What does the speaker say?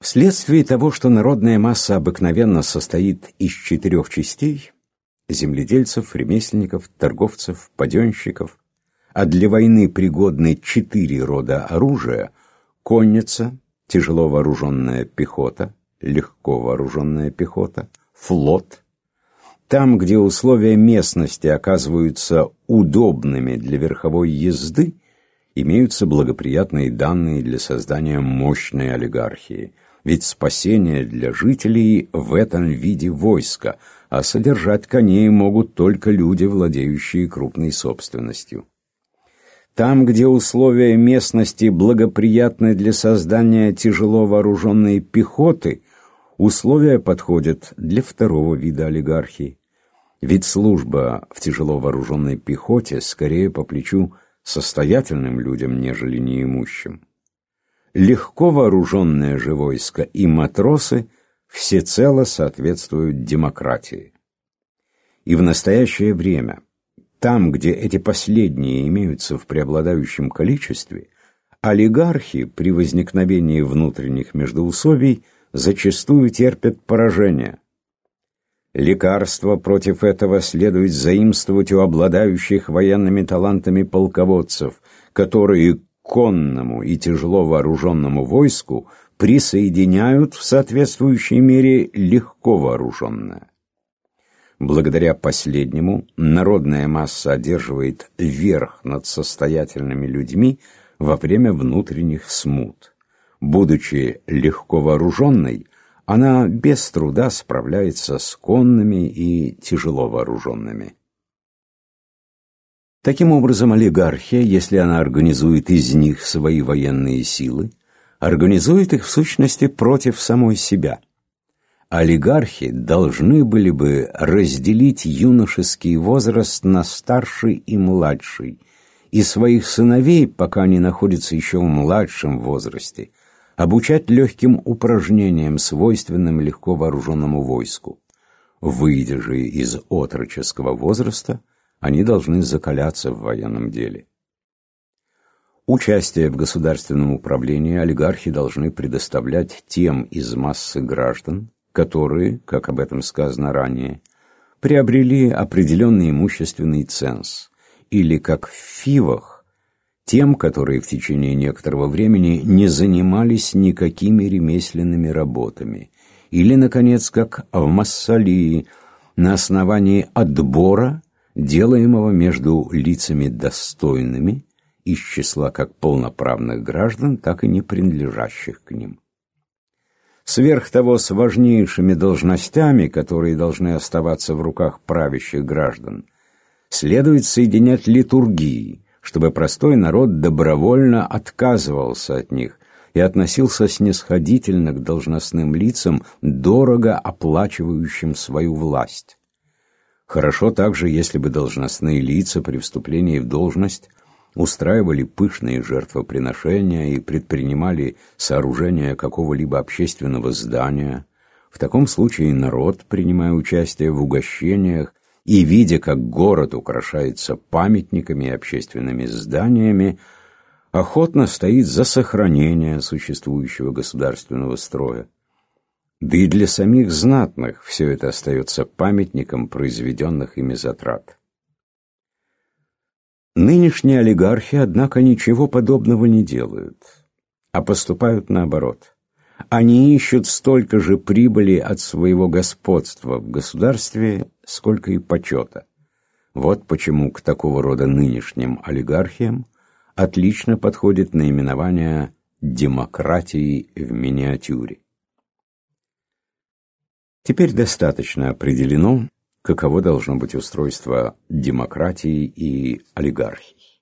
Вследствие того, что народная масса обыкновенно состоит из 4 частей – земледельцев, ремесленников, торговцев, паденщиков, а для войны пригодны 4 рода оружия – конница, тяжело вооруженная пехота, легко вооруженная пехота, флот. Там, где условия местности оказываются удобными для верховой езды, имеются благоприятные данные для создания мощной олигархии. Ведь спасение для жителей в этом виде войска, а содержать коней могут только люди, владеющие крупной собственностью. Там, где условия местности благоприятны для создания тяжело вооруженной пехоты, условия подходят для второго вида олигархии. Ведь служба в тяжело вооруженной пехоте скорее по плечу состоятельным людям, нежели неимущим. Легко вооруженное же войско и матросы всецело соответствуют демократии. И в настоящее время, там, где эти последние имеются в преобладающем количестве, олигархи при возникновении внутренних междоусобий зачастую терпят поражение. Лекарство против этого следует заимствовать у обладающих военными талантами полководцев, которые к конному и тяжело вооруженному войску присоединяют в соответствующей мере легко вооруженное. Благодаря последнему народная масса одерживает верх над состоятельными людьми во время внутренних смут. Будучи легко вооруженной, она без труда справляется с конными и тяжело вооруженными. Таким образом, олигархия, если она организует из них свои военные силы, организует их в сущности против самой себя. Олигархи должны были бы разделить юношеский возраст на старший и младший, и своих сыновей, пока они находятся еще в младшем возрасте, обучать легким упражнениям, свойственным легко вооруженному войску. Выйдя же из отроческого возраста, они должны закаляться в военном деле. Участие в государственном управлении олигархи должны предоставлять тем из массы граждан, которые, как об этом сказано ранее, приобрели определенный имущественный ценз, или, как в фивах, тем, которые в течение некоторого времени не занимались никакими ремесленными работами, или, наконец, как в массалии, на основании отбора, делаемого между лицами достойными, из числа как полноправных граждан, так и не принадлежащих к ним. Сверх того, с важнейшими должностями, которые должны оставаться в руках правящих граждан, следует соединять литургии, чтобы простой народ добровольно отказывался от них и относился снисходительно к должностным лицам, дорого оплачивающим свою власть. Хорошо также, если бы должностные лица при вступлении в должность устраивали пышные жертвоприношения и предпринимали сооружение какого-либо общественного здания. В таком случае народ, принимая участие в угощениях и видя, как город украшается памятниками и общественными зданиями, охотно стоит за сохранение существующего государственного строя. Да и для самих знатных все это остается памятником произведенных ими затрат. Нынешние олигархи, однако, ничего подобного не делают, а поступают наоборот. Они ищут столько же прибыли от своего господства в государстве, сколько и почета. Вот почему к такого рода нынешним олигархиям отлично подходит наименование «демократии в миниатюре». Теперь достаточно определено, каково должно быть устройство демократии и олигархии.